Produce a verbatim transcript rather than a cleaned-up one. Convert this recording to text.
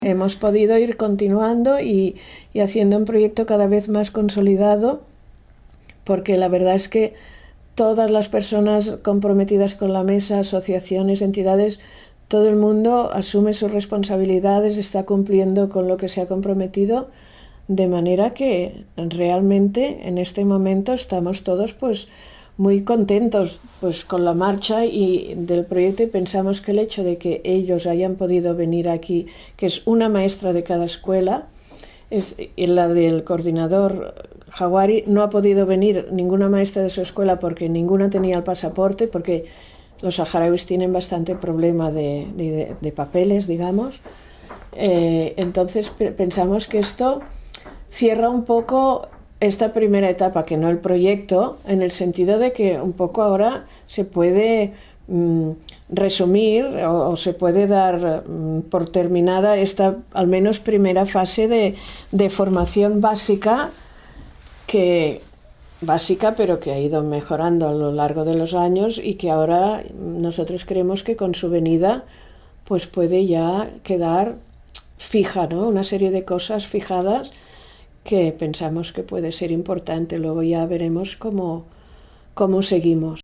Hemos podido ir continuando y, y haciendo un proyecto cada vez más consolidado, porque la verdad es que todas las personas comprometidas con la mesa, asociaciones, entidades, todo el mundo asume sus responsabilidades, está cumpliendo con lo que se ha comprometido, de manera que realmente en este momento estamos todos pues muy contentos pues con la marcha y del proyecto, y pensamos que el hecho de que ellos hayan podido venir aquí, que es una maestra de cada escuela, es, y la del coordinador Jawari no ha podido venir ninguna maestra de su escuela porque ninguna tenía el pasaporte, porque los saharauis tienen bastante problema de, de, de papeles, digamos. Eh, entonces pensamos que esto cierra un poco esta primera etapa, que no el proyecto, en el sentido de que un poco ahora se puede mmm, resumir o, o se puede dar mmm, por terminada esta al menos primera fase de, de formación básica, que básica pero que ha ido mejorando a lo largo de los años, y que ahora nosotros creemos que con su venida pues puede ya quedar fija, ¿no? Una serie de cosas fijadas que pensamos que puede ser importante. Luego ya veremos cómo, cómo seguimos.